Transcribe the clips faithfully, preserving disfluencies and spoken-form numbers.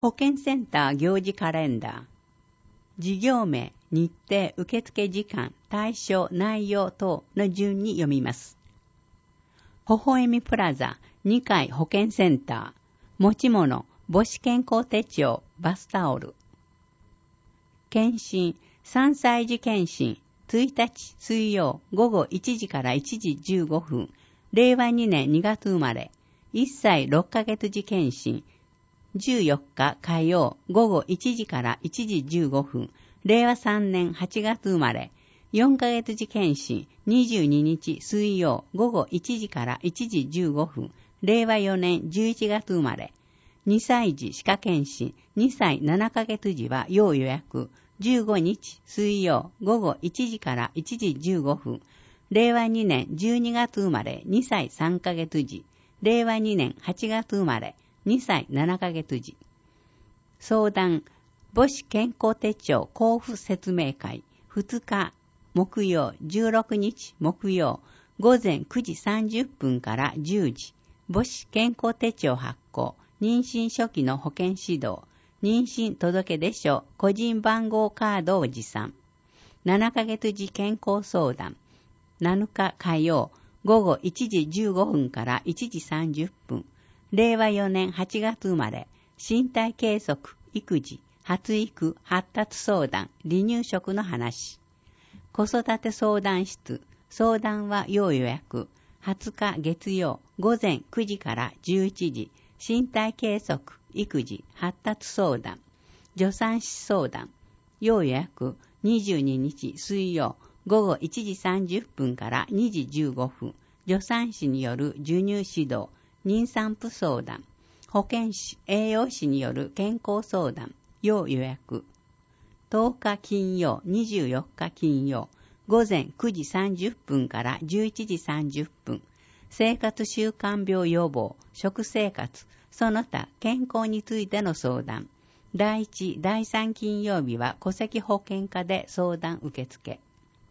保健センター行事カレンダー。事業名、日程、受付時間、対象、内容等の順に読みます。微笑みプラザにかい保健センター。持ち物、母子健康手帳、バスタオル。検診、さんさい児検診、いちにち水曜午後いちじからいちじじゅうごふん、れいわにねんにがつ生まれ、いっさいろっかげつ児検診、じゅうよっか火曜午後いちじからいちじじゅうごふん、れいわさんねんはちがつ生まれ、よんかげつ児検診、にじゅうににち水曜午後いちじからいちじじゅうごふん、れいわよねんじゅういちがつ生まれ、にさい児歯科検診、にさいななかげつ児は要予約、じゅうごにち水曜午後いちじからいちじじゅうごふん、れいわにねんじゅうにがつ生まれにさいさんかげつ児、れいわにねんはちがつ生まれにさいななかげつ児。相談、母子健康手帳交付説明会、ふつか木曜、じゅうろくにち木曜、午前くじさんじゅっぷんからじゅうじ、母子健康手帳発行、妊娠初期の保健指導、妊娠届出書、個人番号カードを持参。ななかげつ児健康相談、なのか火曜、午後いちじじゅうごふんからいちじさんじゅっぷん、れいわよねんはちがつ生まれ、身体計測、育児、発育、発達相談、離乳食の話。子育て相談室、相談は要予約、はつか月曜、午前くじからじゅういちじ、身体計測、育児、発達相談、助産師相談、要予約、にじゅうににち水曜、午後いちじさんじゅっぷんからにじじゅうごふん、助産師による授乳指導、妊産婦相談、保健師、栄養士による健康相談、要予約。とおか金曜、にじゅうよっか金曜、午前くじさんじゅっぷんからじゅういちじさんじゅっぷん、生活習慣病予防、食生活、その他健康についての相談。だいいち、だいさん金曜日は戸籍保険課で相談受付。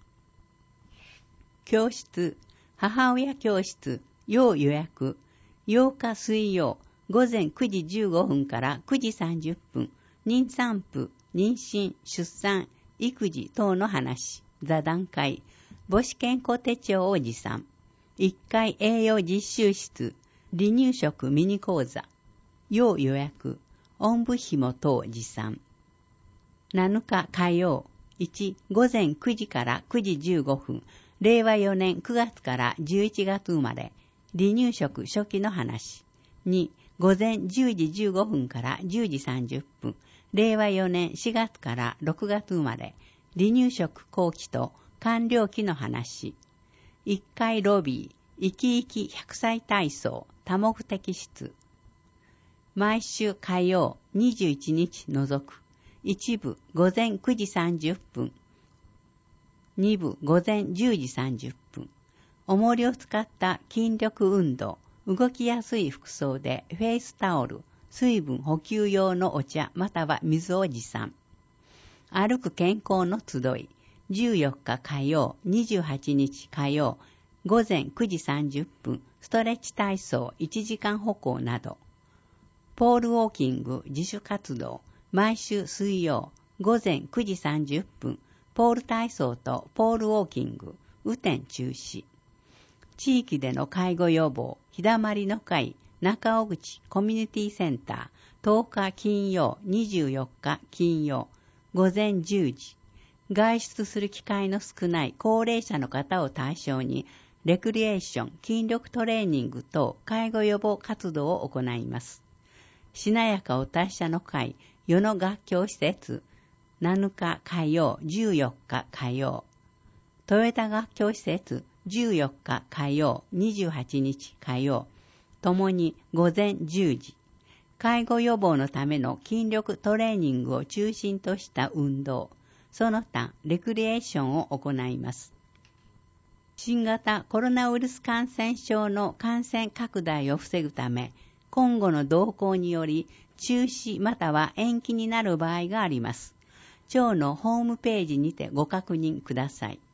教室、母親教室、要予約。ようか水曜、午前くじじゅうごふんからくじさんじゅっぷん、妊産婦、妊娠、出産、育児等の話、座談会、母子健康手帳を持参。いっかい栄養実習室、離乳食ミニ講座、要予約、おんぶ紐等持参。なのか火曜、いち、午前くじからくじじゅうごふん、れいわよねんくがつからじゅういちがつ生まれ、離乳食初期の話。に、午前じゅうじじゅうごふんからじゅうじさんじゅっぷん、れいわよねんしがつからろくがつ生まれ、離乳食後期と完了期の話。いっかいロビー、生き生きひゃくさい体操、多目的室。毎週火曜にじゅういちにち除く。一部午前くじさんじゅっぷん。二部午前じゅうじさんじゅっぷん。重りを使った筋力運動、動きやすい服装でフェイスタオル、水分補給用のお茶または水を持参。歩く健康の集い、じゅうよっか火曜、にじゅうはちにち火曜、午前くじさんじゅっぷん、ストレッチ体操いちじかん歩行など。ポールウォーキング自主活動、毎週水曜、午前くじさんじゅっぷん、ポール体操とポールウォーキング、雨天中止。地域での介護予防、日だまりの会、中尾口コミュニティセンター、とおか金曜、にじゅうよっか金曜、午前じゅうじ。外出する機会の少ない高齢者の方を対象に、レクリエーション、筋力トレーニング等介護予防活動を行います。しなやかお達者の会、与野学校施設、なのか火曜、じゅうよっか火曜。豊田学校施設、じゅうよっか火曜、にじゅうはちにち火曜。ともに午前じゅうじ。介護予防のための筋力トレーニングを中心とした運動、その他レクリエーションを行います。新型コロナウイルス感染症の感染拡大を防ぐため、今後の動向により中止または延期になる場合があります。庁のホームページにてご確認ください。